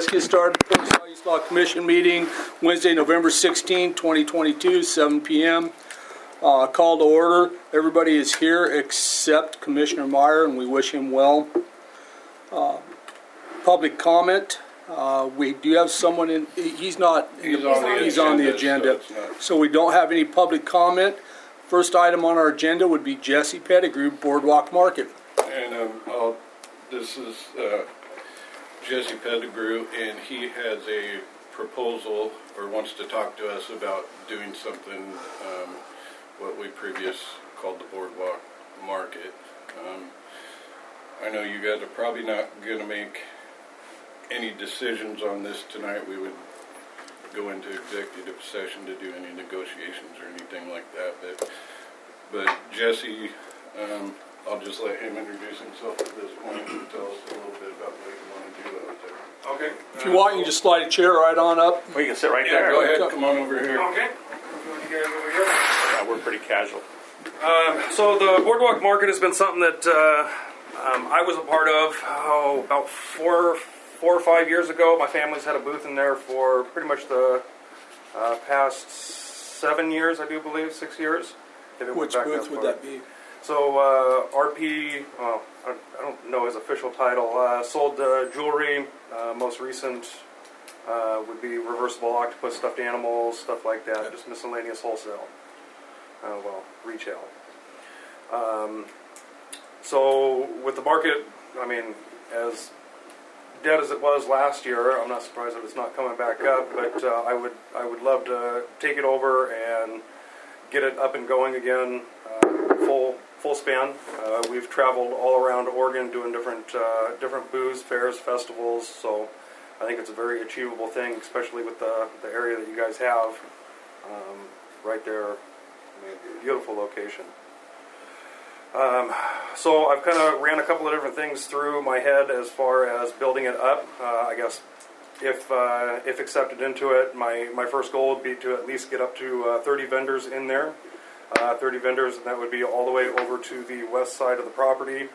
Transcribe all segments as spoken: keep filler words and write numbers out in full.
let's get started. The Port Saw East Law Commission meeting, Wednesday, November sixteenth, twenty twenty-two, seven p m Uh, call to order. Everybody is here except Commissioner Meyer, and we wish him well. Uh, public comment. Uh, we do have someone in. He's not. He's, in, on, the he's agenda, on the agenda. So, so we don't have any public comment. First item on our agenda would be Jesse Pettigrew, Boardwalk Market. and um, I'll, this is uh, Jesse Pettigrew, and he has a proposal or wants to talk to us about doing something, um, what we previous called the Boardwalk Market. Um, I know you guys are probably not going to make any decisions on this tonight. We would go into executive session to do any negotiations or anything like that. But, but Jesse, um, I'll just let him introduce himself at this point and tell us a little bit about what you want to do out there. Okay. If you want, you can just slide a chair right on up. We can sit right Yeah, there. go ahead. Come on over here. Okay. You guys over here. Yeah, we're pretty casual. Um, so the Boardwalk Market has been something that uh, um, I was a part of oh, about four, four or five years ago. My family's had a booth in there for pretty much the uh, past seven years, I do believe, six years. If it went Which back booth would far. that be? So uh, R P, well, I I don't know his official title, uh, sold uh, jewelry. Uh, most recent uh, would be reversible octopus, stuffed animals, stuff like that, just miscellaneous wholesale. Uh, well, retail. Um, so with the market, I mean, as dead as it was last year, I'm not surprised that it's not coming back up. But uh, I would, I would love to take it over and get it up and going again, uh, full full span. Uh, we've traveled all around Oregon doing different uh, different booths, fairs, festivals. So I think it's a very achievable thing, especially with the the area that you guys have um, right there. I mean, beautiful location. Um, so I've kind of ran a couple of different things through my head as far as building it up. Uh, I guess if uh, if accepted into it, my, my first goal would be to at least get up to uh, thirty vendors in there. Uh, thirty vendors, and that would be all the way over to the west side of the property.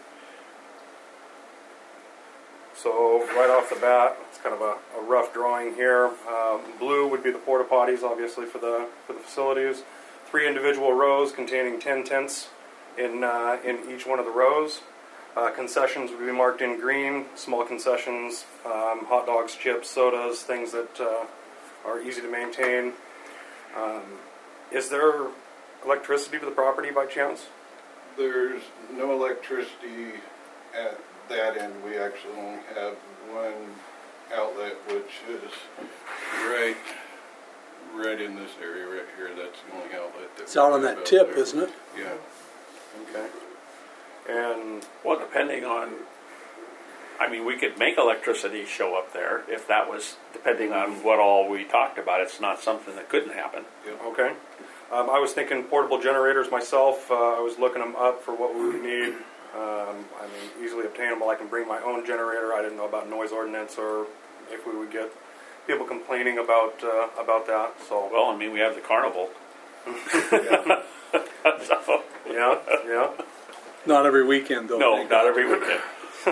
So right off the bat, it's kind of a, a rough drawing here. Um, blue would be the porta potties, obviously, for the for the facilities. Three individual rows containing ten tents in uh, in each one of the rows. Uh, concessions would be marked in green. Small concessions, um, hot dogs, chips, sodas, things that uh, are easy to maintain. Um, is there electricity to the property by chance? There's no electricity at that end. We actually only have one outlet, which is right right in this area right here. That's the only outlet that It's out on we that have tip, out there. isn't it? Yeah. Okay. And Well, depending on, I mean, we could make electricity show up there if that was, depending on what all we talked about. It's not something that couldn't happen. Yeah. okay. Um, I was thinking portable generators myself. Uh, I was looking them up for what we would need. Um, I mean, easily obtainable. I can bring my own generator. I didn't know about noise ordinance or if we would get people complaining about uh, about that. So Well, I mean, we have the carnival. Yeah. So, yeah, yeah. Not every weekend, though. no, thank not God. every weekend.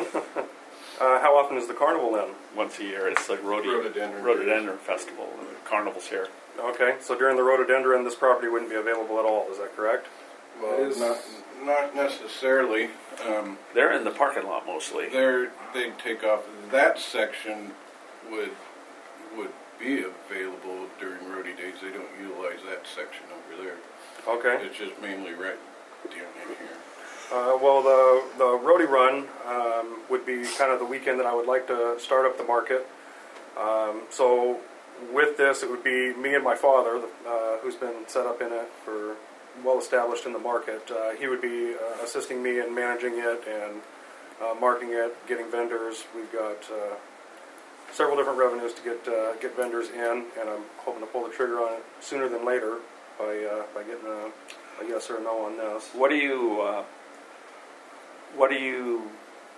Uh, how often is the carnival then? Once a year, it's the Rhode- Rhododendron. Rhododendron Festival. The carnival's here. Okay, so during the rhododendron, this property wouldn't be available at all. Is that correct? Well, not not necessarily. Um, They're in the parking lot mostly. they're they take off. That section would would be available during roadie days. They don't utilize that section over there. Okay. It's just mainly right down in here. Uh, well, the the roadie run um, would be kind of the weekend that I would like to start up the market. Um, so with this, it would be me and my father, uh, who's been set up in it for well established in the market. Uh, he would be uh, assisting me in managing it and uh, marketing it, getting vendors. We've got uh, several different revenues to get uh, get vendors in, and I'm hoping to pull the trigger on it sooner than later by uh, by getting a, a yes or a no on this. What do you, uh, what do you,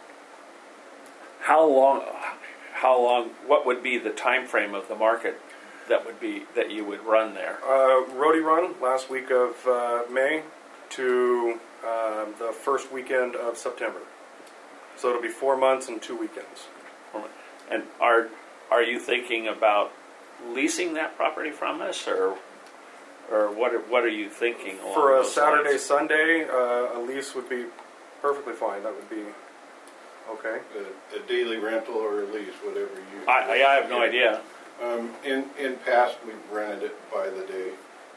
how long, how long, what would be the time frame of the market that would be, that you would run there? Uh, roadie run last week of uh, May to uh, the first weekend of September. So it'll be four months and two weekends. And are, are you thinking about leasing that property from us, or or what are, what are you thinking along For a those Saturday, lines? Sunday, uh, a lease would be perfectly fine. That would be okay. A, a daily rental or a lease, whatever you. I, I have no idea. Um, in, in past, we've rented it by the day.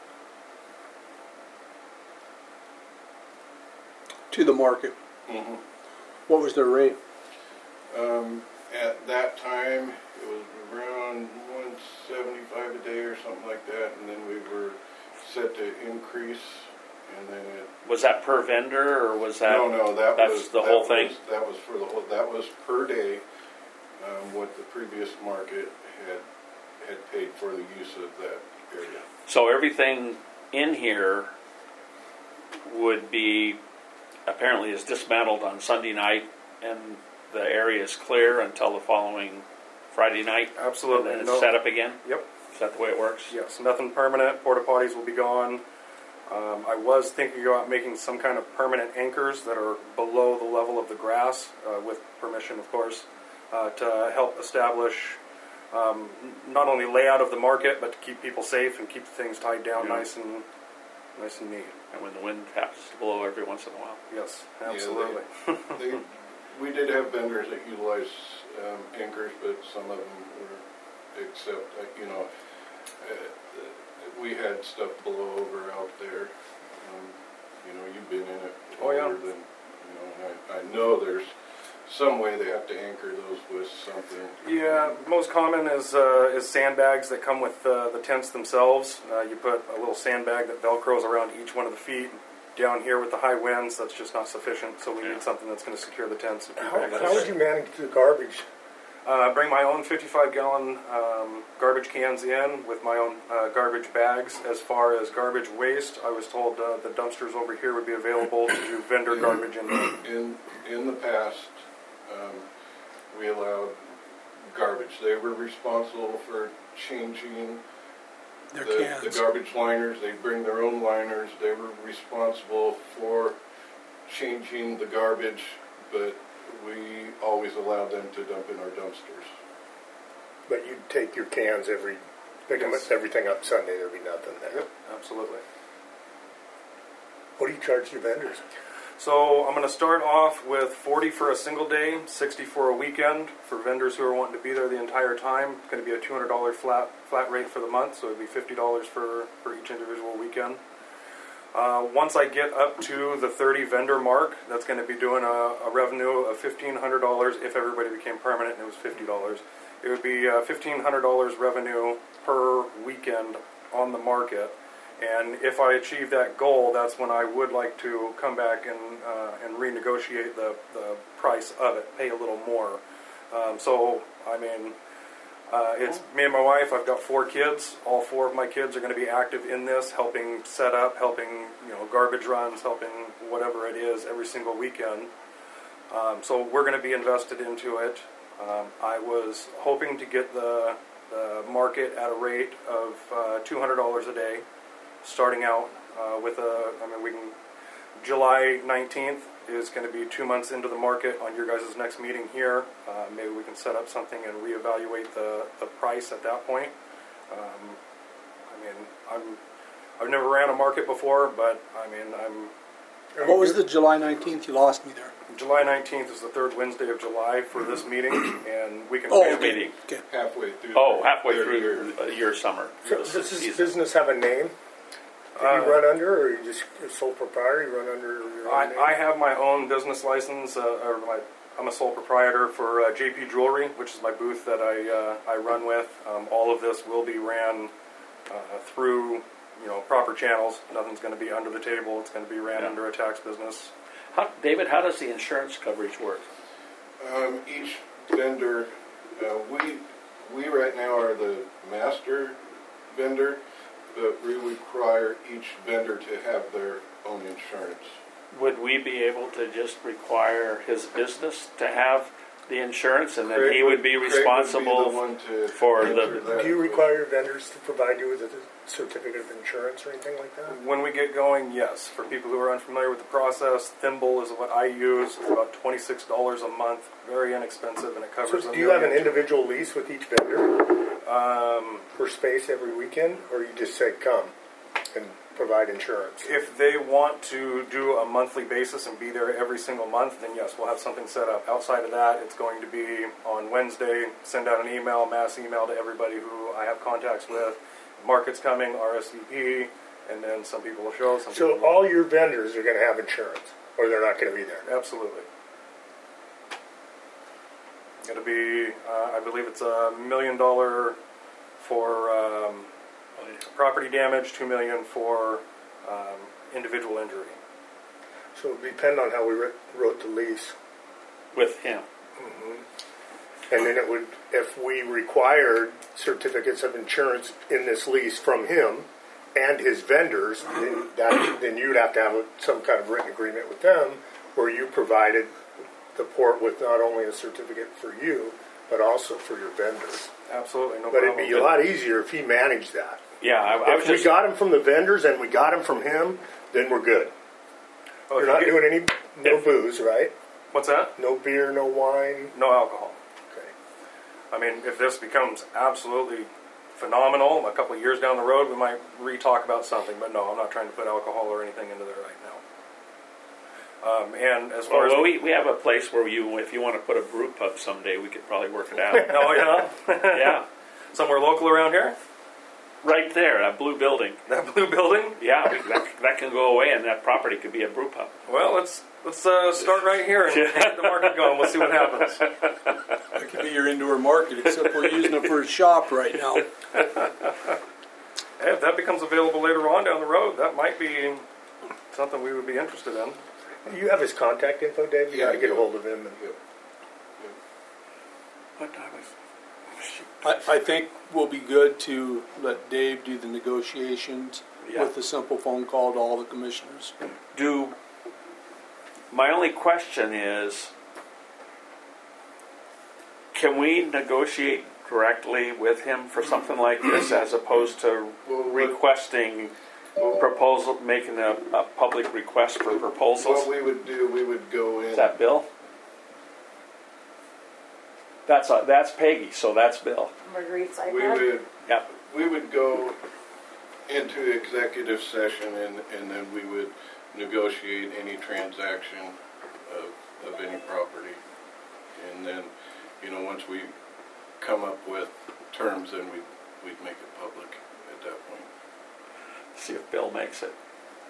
To the market. Mm-hmm. What was their rate? Um, at that time, it was around one seventy-five a day or something like that, and then we were set to increase, and then it. Was that per vendor, or was that? No, no, that that's was the that whole thing? Was, that was for the whole. That was per day. Um, what the previous market had had paid for the use of that area. So everything in here would be apparently is dismantled on Sunday night, and the area is clear until the following Friday night. Absolutely. And then No. it's set up again. Yep. Is that the way it works? Yes, nothing permanent. Porta potties will be gone. Um, I was thinking about making some kind of permanent anchors that are below the level of the grass, uh, with permission, of course, uh, to help establish um, n- not only layout of the market, but to keep people safe and keep things tied down Yeah. nice and nice and neat. And when the wind happens to blow every once in a while. Yes, Yeah, they- absolutely. They, we did have vendors that utilized um, anchors, but some of them were, except, uh, you know, uh, we had stuff blow over out there. Um, you know, you've been in it Oh, yeah. longer than, you know, and I, I know there's some way they have to anchor those with something. Yeah, most common is uh, is sandbags that come with uh, the tents themselves. Uh, you put a little sandbag that velcros around each one of the feet. Down here with the high winds, that's just not sufficient, so we Yeah. need something that's going to secure the tents. and keep How, access. how would you manage the garbage? Uh, bring my own fifty-five gallon um, garbage cans in with my own uh, garbage bags. As far as garbage waste, I was told uh, the dumpsters over here would be available to do vendor garbage in there. In, in the past, um, we allowed garbage. They were responsible for changing Their the, cans. the garbage liners. They bring their own liners. They were responsible for changing the garbage, but we always allowed them to dump in our dumpsters. But you'd take your cans every, pick them Yes. up, everything up Sunday, there'd be nothing there. Yep, absolutely. What do you charge your vendors? So I'm going to start off with forty for a single day, sixty for a weekend. For vendors who are wanting to be there the entire time, it's going to be a two hundred dollars flat flat rate for the month, so it'd be fifty dollars for, for each individual weekend. Uh, once I get up to the thirty vendor mark, that's going to be doing a, a revenue of fifteen hundred dollars if everybody became permanent and it was fifty dollars. It would be uh, fifteen hundred dollars revenue per weekend on the market. And if I achieve that goal, that's when I would like to come back and uh, and renegotiate the, the price of it, pay a little more. Um, so, I mean, uh, it's me and my wife. I've got four kids. All four of my kids are going to be active in this, helping set up, helping, you know, garbage runs, helping whatever it is every single weekend. Um, so we're going to be invested into it. Um, I was hoping to get the, the market at a rate of uh, two hundred dollars a day. Starting out uh, with a, I mean, we can, July nineteenth is going to be two months into the market on your guys' next meeting here. Uh, maybe we can set up something and reevaluate the, the price at that point. Um, I mean, I'm, I've never ran a market before, but I mean, I'm, What was the July nineteenth? You lost me there. July nineteenth is the third Wednesday of July for this meeting, and we can. Oh, pay- okay. Meeting. Okay. Halfway through. Oh, their- halfway their through year. your, your summer. So This does this season. business have a name that Uh, you run under, or you just a sole proprietor, you run under your own name? I, I have my own business license. Uh, or my, I'm a sole proprietor for uh, J P Jewelry, which is my booth that I uh, I run with. Um, all of this will be ran uh, through, you know, proper channels. Nothing's going to be under the table. It's going to be ran Yeah. under a tax business. How, David, how does the insurance coverage work? Um, each vendor, uh, we we right now are the master vendor, but we require each vendor to have their own insurance. Would we be able to just require his business to have the insurance, and then Craig he would be Craig would be responsible the one to for answer the. that. Do you require your vendors to provide you with a certificate of insurance or anything like that? When we get going, yes. For people who are unfamiliar with the process, Thimble is what I use. It's about twenty-six dollars a month, very inexpensive, and it covers. So a do you have an million- individual lease with each vendor Um, for space every weekend, or you just say come and provide insurance? if they want to do a monthly basis and be there every single month, then yes, we'll have something set up. Outside of that, it's going to be on Wednesday, send out an email, mass email to everybody who I have contacts with. Market's coming, R S V P, and then some people will show, some So people all won't. your vendors are going to have insurance, or they're not going to be there? Absolutely. It'll be, uh, I believe it's a million dollar for um, property damage, two million for um, individual injury. So it would depend on how we writ- wrote the lease. With him. And then it would, if we required certificates of insurance in this lease from him and his vendors, then, that, then you'd have to have a, some kind of written agreement with them where you provided the port with not only a certificate for you, but also for your vendors. Absolutely, no But problem. it'd be a lot easier if he managed that. Yeah, I, I was If we just. got him from the vendors and we got him from him, then we're good. Oh, You're if not you get- doing any, no If- booze, right? What's that? No beer, no wine. No alcohol. Okay. I mean, if this becomes absolutely phenomenal, a couple of years down the road, we might re-talk about something. But no, I'm not trying to put alcohol or anything into there right now. Um, and as far Well, as well, we, we have a place where you, if you want to put a brew pub someday, we could probably work it out. oh yeah, Yeah, somewhere local around here, right there, that blue building. that blue building. Yeah, we, that, that can go away, and that property could be a brew pub. Well, let's let's uh, start right here and get the market going. We'll see what happens. That could be your indoor market, except we're using it for a shop right now. Hey, if that becomes available later on down the road, that might be something we would be interested in. You have his contact info, Dave? You Yeah, got to I get a do. hold of him. And, Yep. What time is I, I think we'll be good to let Dave do the negotiations Yeah. with a simple phone call to all the commissioners. Do, my only question is, can we negotiate directly with him for something like this as opposed to Well, what- requesting proposal, making a, a public request for proposals? What we would do, we would go in. Is that Bill? That's, uh, that's Peggy, so that's Bill. Marguerite's We iPad. would, Yep. we would go into executive session and, and then we would negotiate any transaction of, of any property. And then, you know, once we come up with terms, then we'd, we'd make it public at that point. See if Bill makes it.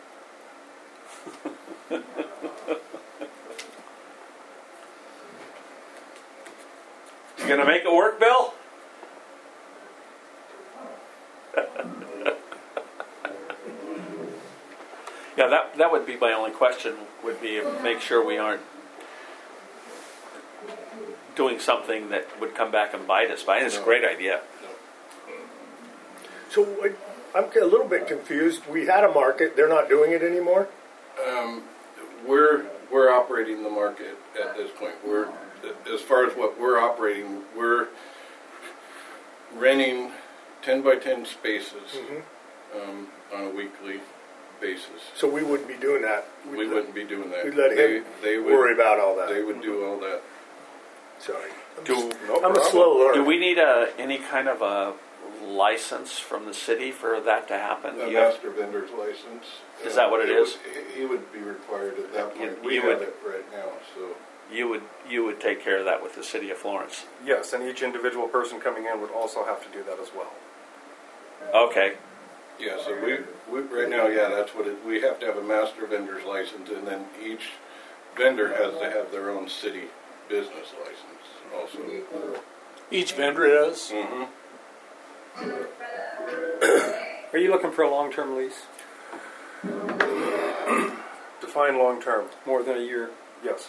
You gonna make it work, Bill? Yeah, that that would be my only question. Would be make sure we aren't doing something that would come back and bite us. But it's a No. great idea. so I- I'm a little bit confused. We had a market. They're not doing it anymore? Um, we're, we're operating the market at this point. We're, as far as what we're operating, we're renting ten by ten spaces, um, on a weekly basis. So we wouldn't be doing that. We'd We let- wouldn't be doing that. We'd let They- him they would- worry about all that. They would do all that. Sorry. Do I'm a slow learner. do we need a any kind of a license from the city for that to happen? A You have- master vendor's license. Is that what it would- is? He he would be required at that You- point. We you have would- it right now, so. You would you would take care of that with the city of Florence. Yes, and each individual person coming in would also have to do that as well. Okay. Yeah, so we, we, right now, yeah, that's what it, we have to have a master vendor's license, and then each vendor has to have their own city business license also. Each vendor does. Mm-hmm. Are you looking for a long-term lease? Define long-term. More than a year? Yes.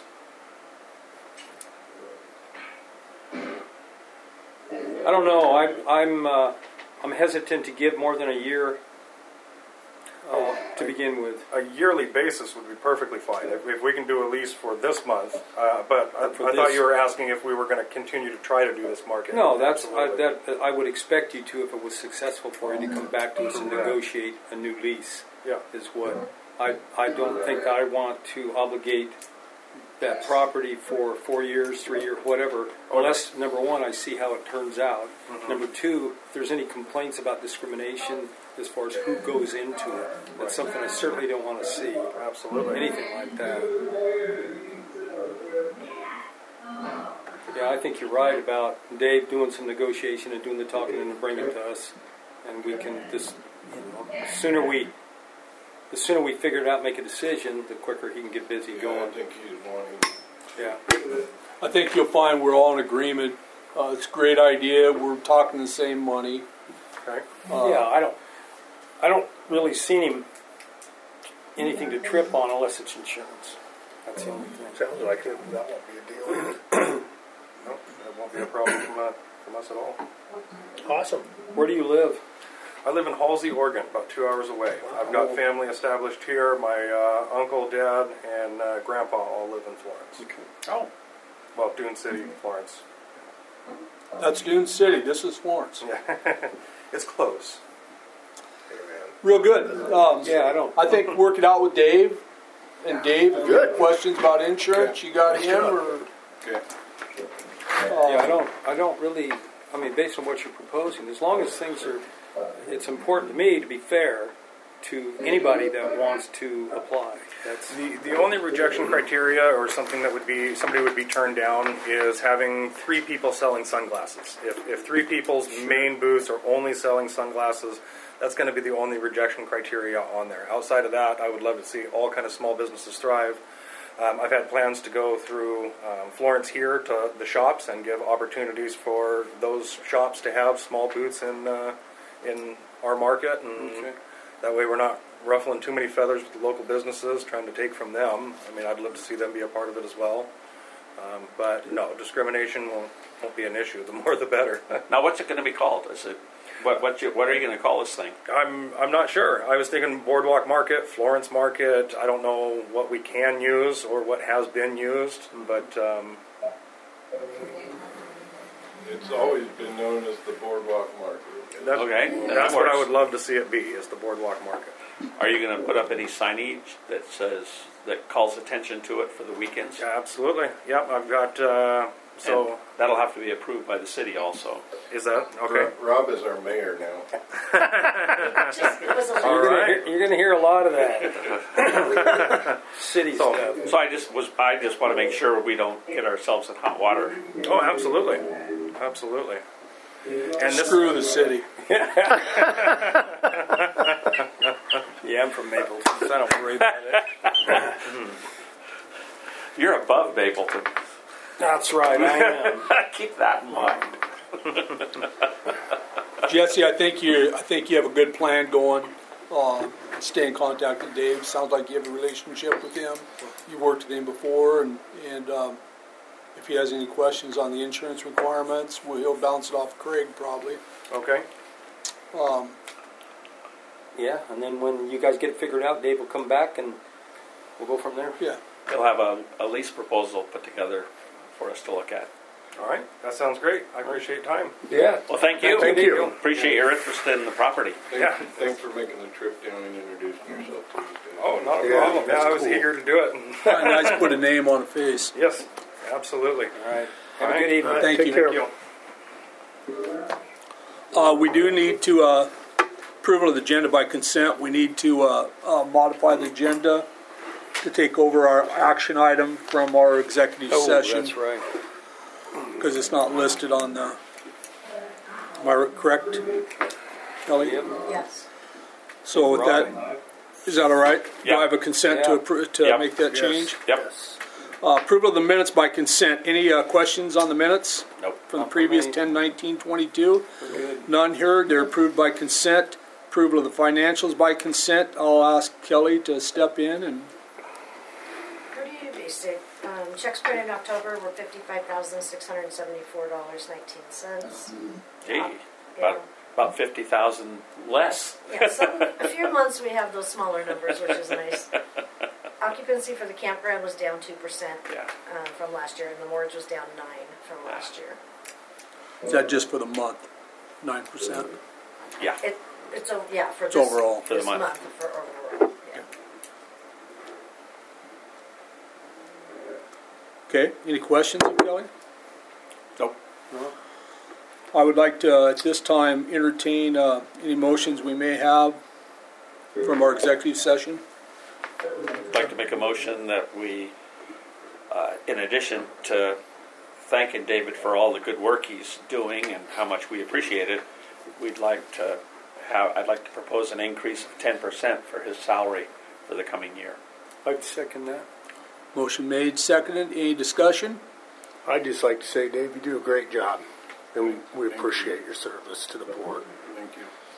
I don't know. I, I'm uh, I'm hesitant to give more than a year. uh, to begin with. A yearly basis would be perfectly fine. If, if we can do a lease for this month, uh, but I, I For thought this- you were asking if we were going to continue to try to do this market. No, that's, I, Absolutely. that, I would expect you to, if it was successful for you, to come back to us and negotiate a new lease, Yeah. is what, I, I don't think I want to obligate that property for four years, three years, whatever, unless, number one, I see how it turns out. Number two, if there's any complaints about discrimination as far as who goes into it, that's something I certainly don't want to see. Absolutely. Anything like that. Yeah, I think you're right about Dave doing some negotiation and doing the talking and bringing it to us, and we can just, you know, the sooner we, the sooner we figure it out, make a decision, the quicker he can get busy I going. think he's wanting. Yeah. I think you'll find we're all in agreement. Uh, it's a great idea. We're talking the same money. Okay. Uh, Yeah, I don't, I don't really see him anything to trip on unless it's insurance. That's the only thing. Sounds like it, that won't be a deal. Nope, that won't be a problem from, uh, from us at all. Awesome. Where do you live? I live in Halsey, Oregon, about two hours away. I've got family established here. My uh, uncle, dad, and uh, grandpa all live in Florence. Oh, Well, Dune City, Florence. That's Dune City. This is Florence. It's close. Hey, man. Real good. Um, Yeah, I don't. I think work it out with Dave. And Dave, if you Good. have questions about insurance, you got Nice him job. or? Okay. Yeah, I don't, I don't really, I mean, based on what you're proposing, as long as things are, it's important to me to be fair to anybody that wants to apply. That's, The, the only rejection criteria or something that would be, somebody would be turned down is having three people selling sunglasses. If, if three people's main booths are only selling sunglasses, that's going to be the only rejection criteria on there. Outside of that, I would love to see all kind of small businesses thrive. Um, I've had plans to go through um, Florence here to the shops and give opportunities for those shops to have small booths in uh, in our market, and Okay. that way we're not ruffling too many feathers with the local businesses, trying to take from them. I mean, I'd love to see them be a part of it as well. Um, but no, discrimination won't, won't be an issue. The more, the better. now what's it going to be called? Is it what? What? You, what are you going to call this thing? I'm I'm not sure. I was thinking Boardwalk Market, Florence Market. I don't know what we can use or what has been used, but um, It's always been known as the Boardwalk Market. that's, Okay, that that's what I works. would love to see it be, is the Boardwalk Market. Are you going to put up any signage that says that calls attention to it for the weekends? Yeah, absolutely. Yep, I've got. Uh, so And that'll have to be approved by the city also. is that okay? Rob is our mayor now. Just, it was a All you're gonna right. hear- you're going to hear a lot of that. City So- stuff. So I just was I just want to make sure we don't get ourselves in hot water. Oh, absolutely, absolutely. And this, Screw the city. Yeah, I'm from Mapleton, so I don't worry about it. You're above Mapleton. That's right, I am. Keep that in mind. Jesse, I think you I think you have a good plan going. Uh, stay in contact with Dave. Sounds like you have a relationship with him. You worked with him before, and and um, if he has any questions on the insurance requirements, well, he'll bounce it off Craig probably. okay. Um, Yeah, and then when you guys get it figured out, Dave will come back and we'll go from there. yeah. He'll have a, a lease proposal put together for us to look at. All right, that sounds great. I appreciate time. Yeah. Well, thank you. Thank you. Appreciate your interest in the property. Thanks, Yeah. thanks for making the trip down and introducing yourself to us. Oh, not a Yeah, problem. Yeah, that's I was cool. eager to do it. Nice to put a name on a face. Yes, absolutely. All right. Have All a right. good evening. All right, Thank take you. care. Thank you. Uh, we do need to uh, approval of the agenda by consent. We need to uh, uh, modify the agenda to take over our action item from our executive Oh, session that's right. because it's not listed on the. Am I correct, Kelly? Yep. yes. So with that, is that all right? Do Yeah. I have a consent to Yeah. appro- to Yep. make that Yes. change? Yep. Uh, approval of the minutes by consent. Any uh, questions on the minutes Nope. from the Not for previous me. ten nineteen twenty-two? We're good. None here. They're approved by consent. Approval of the financials by consent. I'll ask Kelly to step in and Pretty basic. Um, checks printed in October were fifty-five thousand six hundred seventy-four dollars nineteen cents. Gee, about about fifty thousand less. Yeah, some, a few months we have those smaller numbers, which is nice. Occupancy for the campground was down two percent Yeah. uh, from last year, and the mortgage was down nine from last year. Is that just for the month? Nine percent? Yeah. It, it's, o- yeah, for It's this, overall. For the this month. month, for overall, yeah. Okay, any questions of Kelly? Nope. I would like to, uh, at this time, entertain uh, any motions we may have from our executive session. I'd like to make a motion that we, uh, in addition to thanking David for all the good work he's doing and how much we appreciate it, we'd like to have, I'd like to propose an increase of ten percent for his salary for the coming year. I'd second that. Motion made, seconded. Any discussion? I'd just like to say, Dave, you do a great job, and we, we appreciate your service to the board. Thank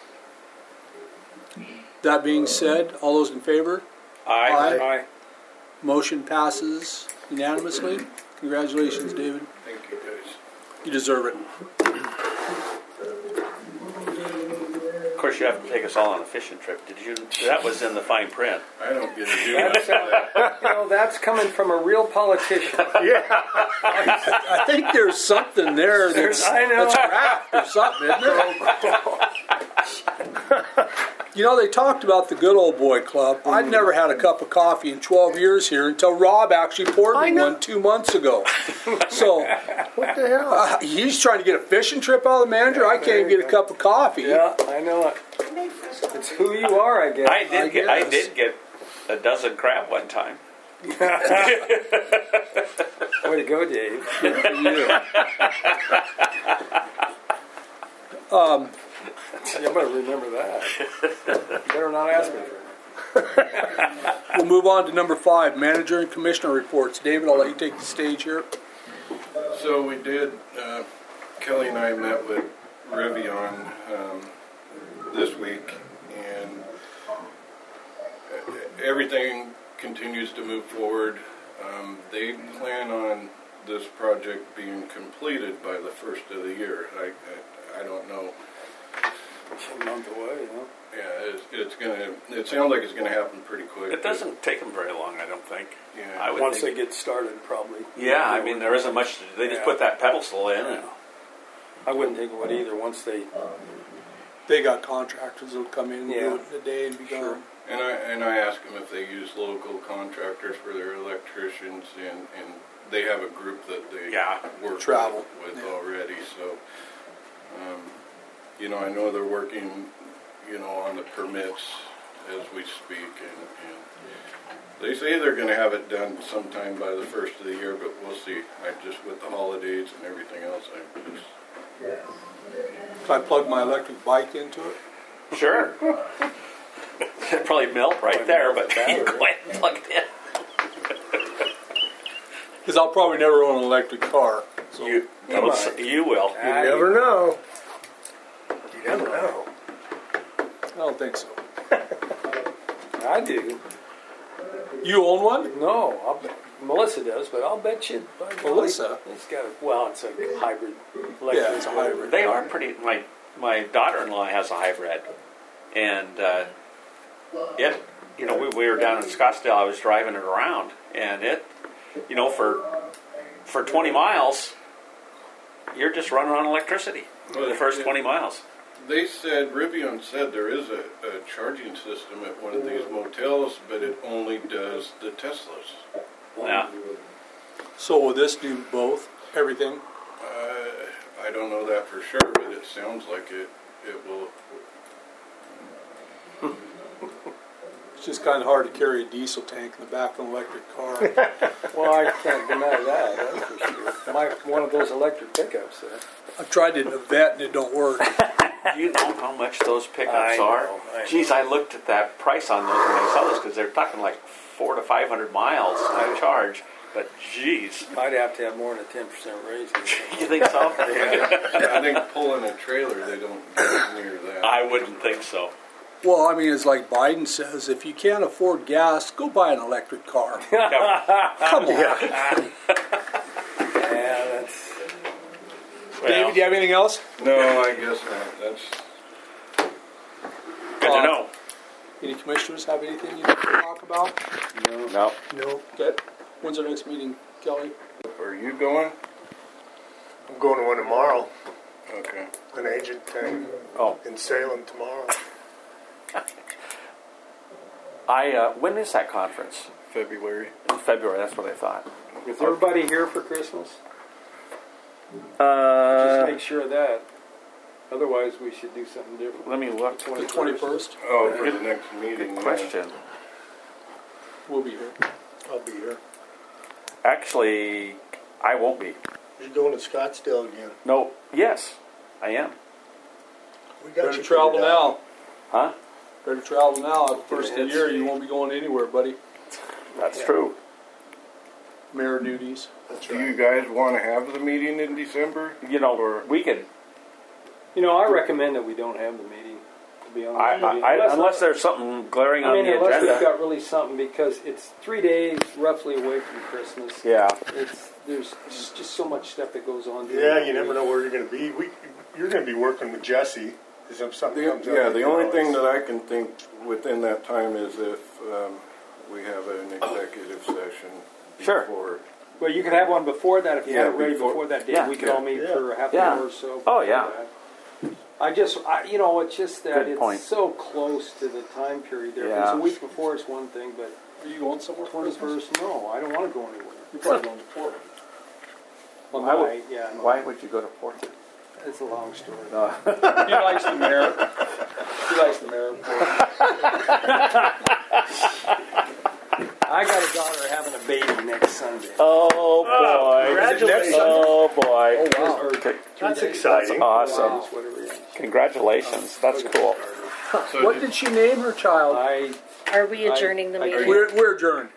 you. That being said, all those in favor? Aye. Aye. Motion passes unanimously. Congratulations, David. Thank you, guys. You deserve it. Of course, you have to take us all on a fishing trip. Did you? That was in the fine print. I don't get to do much of that. You know, that's coming from a real politician. Yeah. I think there's something there that's, I know. that's wrapped or something, isn't there? You know, they talked about the good old boy club. I'd never had a cup of coffee in twelve years here until Rob actually poured I me know. one two months ago. So What the hell? uh, he's trying to get a fishing trip out of the manager. I can't even get a cup of coffee. Yeah, I know it. I made fresh coffee. It's who you are, I guess. I did I get. I guess. did get a dozen crab one time. Way to go, Dave. Um, You better remember that. Better not ask me for it. We'll move on to number five, manager and commissioner reports. David, I'll let you take the stage here. So we did, uh, Kelly and I met with Rivian um, this week, and uh, everything continues to move forward. Um, they plan on this project being completed by the first of the year. I, I, I don't know. A month away, huh? Yeah, it's, it's gonna. It sounds like it's gonna happen pretty quick. It doesn't take them very long, I don't think. Yeah. I would Once think. they get started, probably. Yeah, I mean there isn't much. To do. They just Yeah. put that pedestal in, and I wouldn't think it would either. Once they, They got contractors that'll come in and do Yeah. it in a day and be gone. And I and I asked them if they use local contractors for their electricians, and, and they have a group that they Yeah. work Travel. with, with Yeah. already. So, um, you know, I know they're working, you know, on the permits as we speak, and, and they say they're going to have it done sometime by the first of the year, but we'll see. I just with the holidays and everything else, I just Can I plug my electric bike into it? sure. It'd probably melt right there, but you go ahead and plug it in. Because I'll probably never own an electric car. So You, You might. you will. You never know. You never know. I don't think so. I do. You own one? No, I'll bet, Melissa does, but I'll bet you. by golly, Melissa? It's got a, well, it's a hybrid. Electric. Yeah, it's a hybrid. They are pretty. My my daughter-in-law has a hybrid, and uh, it. You know, we, we were down in Scottsdale. I was driving it around, and it. You know, for for twenty miles, you're just running on electricity for the first twenty miles. They said, Rivian said there is a, a charging system at one of these motels, but it only does the Teslas. Yeah. So will this do both? Everything? Uh, I don't know that for sure, but it sounds like it, it will. It's just kind of hard to carry a diesel tank in the back of an electric car. Well, I can't deny that. That's for sure. My, one of those electric pickups. Uh, I've tried it in a vet and it don't work. Do you know how much those pickups I are? know, I know. Geez, I looked at that price on those when I saw this because they're talking like four to five hundred miles on charge. But geez, I'd have to have more than a ten percent raise. you think so? I think pulling a trailer, they don't get near that. I wouldn't think so. Well, I mean, it's like Biden says, if you can't afford gas, go buy an electric car. Yeah. Come on. Yeah, that's. Well, David, do you have anything else? No, I guess not. That's Good to know. Any commissioners have anything you'd like to talk about? No. No, Okay. When's our next meeting, Kelly? Are you going? I'm going to one tomorrow, Okay. an agent thing Oh, in Salem tomorrow. I. Uh, when is that conference? February. In February. That's what I thought. Is everybody here for Christmas? Uh, Just make sure of that. Otherwise, we should do something different. let me look. The twenty-first? Oh, for the next meeting. Good yeah. question. We'll be here. I'll be here. Actually, I won't be. You're going to Scottsdale again. No. Yes, I am. We got Better you travel figured out. now. Huh? Better travel now. At the first of the year, you won't be going anywhere, buddy. That's true. Mayor duties. That's Do you right. guys want to have the meeting in December? You know, we could. You know, I recommend that we don't have the meeting, to be honest I, with you. I, I, unless there's something glaring I on mean, the unless we've agenda. got really something, because it's three days roughly away from Christmas. Yeah. It's there's just, just so much stuff that goes on. during Yeah, that you never week. know where you're going to be. We, you're going to be working with Jesse. Is if something The, comes up, yeah, you the can only thing always- that I can think within that time is if um, we have an executive session Sure. before. Well, you could have one before that if you Yeah, had it ready before- before, that day. Yeah. We could Yeah. all meet Yeah. for a half Yeah. an hour or so. Oh, before yeah. that. I just, I, you know, it's just that Good it's point. so close to the time period there. If Yeah. it's a week before, it's one thing, but Are you going somewhere for Christmas? twenty-first, no, I don't want to go anywhere. You're probably going to Portland. Well, Why would- my- yeah, no, Why would you go to Portland? It's a long story. He likes the mayor. He likes the mayor of Portland. I got a daughter having a baby next Sunday. Oh boy! Congratulations. Oh boy! Oh, wow. Okay. That's exciting. Awesome! Just whatever it is. Congratulations! That's cool. So What did- did she name her child? I Are we I- adjourning the I meeting? We're, we're adjourned.